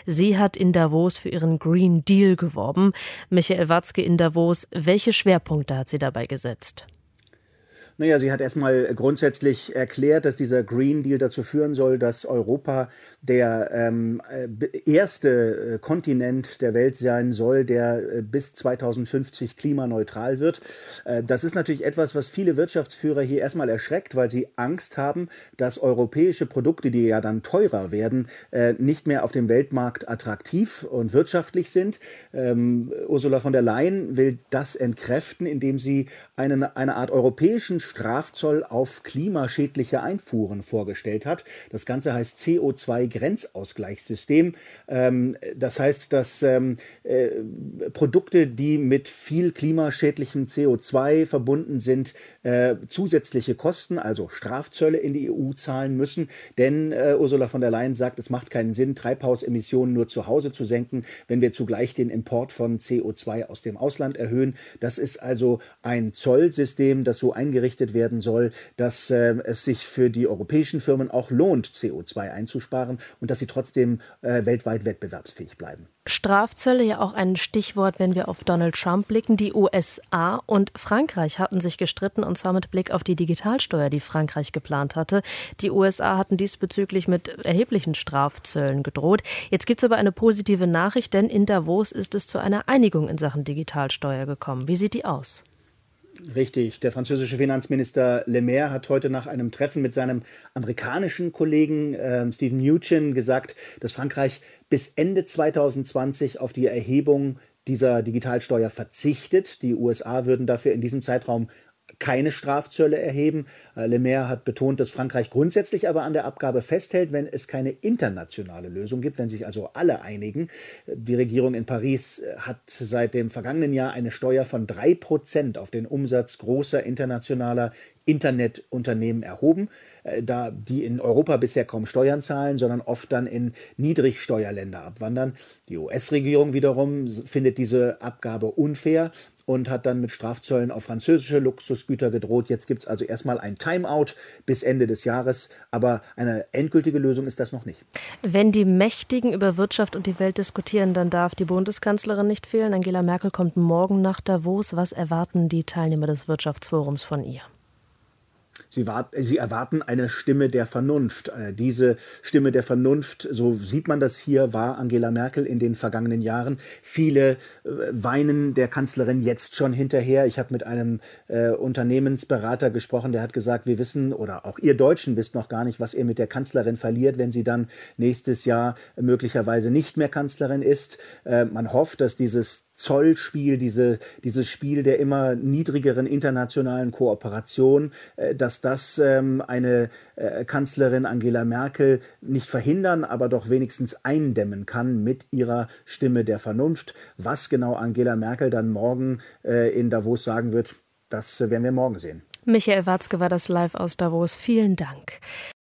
Sie hat in Davos für ihren Green Deal geworben. Michael Watzke in Davos, welche Schwerpunkte hat sie dabei gesetzt? Naja, sie hat erstmal grundsätzlich erklärt, dass dieser Green Deal dazu führen soll, dass Europa der erste Kontinent der Welt sein soll, der bis 2050 klimaneutral wird. Das ist natürlich etwas, was viele Wirtschaftsführer hier erstmal erschreckt, weil sie Angst haben, dass europäische Produkte, die ja dann teurer werden, nicht mehr auf dem Weltmarkt attraktiv und wirtschaftlich sind. Ursula von der Leyen will das entkräften, indem sie eine Art europäischen Strafzoll auf klimaschädliche Einfuhren vorgestellt hat. Das Ganze heißt CO2-Grenzausgleichssystem. Das heißt, dass Produkte, die mit viel klimaschädlichem CO2 verbunden sind, zusätzliche Kosten, also Strafzölle in die EU zahlen müssen. Denn Ursula von der Leyen sagt, es macht keinen Sinn, Treibhausemissionen nur zu Hause zu senken, wenn wir zugleich den Import von CO2 aus dem Ausland erhöhen. Das ist also ein Zollsystem, das so eingerichtet werden soll, dass es sich für die europäischen Firmen auch lohnt, CO2 einzusparen und dass sie trotzdem weltweit wettbewerbsfähig bleiben. Strafzölle ja auch ein Stichwort, wenn wir auf Donald Trump blicken. Die USA und Frankreich hatten sich gestritten, und zwar mit Blick auf die Digitalsteuer, die Frankreich geplant hatte. Die USA hatten diesbezüglich mit erheblichen Strafzöllen gedroht. Jetzt gibt es aber eine positive Nachricht, denn in Davos ist es zu einer Einigung in Sachen Digitalsteuer gekommen. Wie sieht die aus? Richtig. Der französische Finanzminister Le Maire hat heute nach einem Treffen mit seinem amerikanischen Kollegen Steven Mnuchin gesagt, dass Frankreich bis Ende 2020 auf die Erhebung dieser Digitalsteuer verzichtet. Die USA würden dafür in diesem Zeitraum keine Strafzölle erheben. Le Maire hat betont, dass Frankreich grundsätzlich aber an der Abgabe festhält, wenn es keine internationale Lösung gibt, wenn sich also alle einigen. Die Regierung in Paris hat seit dem vergangenen Jahr eine Steuer von 3% auf den Umsatz großer internationaler Internetunternehmen erhoben, da die in Europa bisher kaum Steuern zahlen, sondern oft dann in Niedrigsteuerländer abwandern. Die US-Regierung wiederum findet diese Abgabe unfair und hat dann mit Strafzöllen auf französische Luxusgüter gedroht. Jetzt gibt es also erstmal ein Timeout bis Ende des Jahres, aber eine endgültige Lösung ist das noch nicht. Wenn die Mächtigen über Wirtschaft und die Welt diskutieren, dann darf die Bundeskanzlerin nicht fehlen. Angela Merkel kommt morgen nach Davos. Was erwarten die Teilnehmer des Wirtschaftsforums von ihr? Sie erwarten eine Stimme der Vernunft. Diese Stimme der Vernunft, so sieht man das hier, war Angela Merkel in den vergangenen Jahren. Viele weinen der Kanzlerin jetzt schon hinterher. Ich habe mit einem Unternehmensberater gesprochen, der hat gesagt, wir wissen, oder auch ihr Deutschen wisst noch gar nicht, was ihr mit der Kanzlerin verliert, wenn sie dann nächstes Jahr möglicherweise nicht mehr Kanzlerin ist. Man hofft, dass dieses Zollspiel, dieses Spiel der immer niedrigeren internationalen Kooperation, dass das eine Kanzlerin Angela Merkel nicht verhindern, aber doch wenigstens eindämmen kann mit ihrer Stimme der Vernunft. Was genau Angela Merkel dann morgen in Davos sagen wird, das werden wir morgen sehen. Michael Watzke war das live aus Davos. Vielen Dank.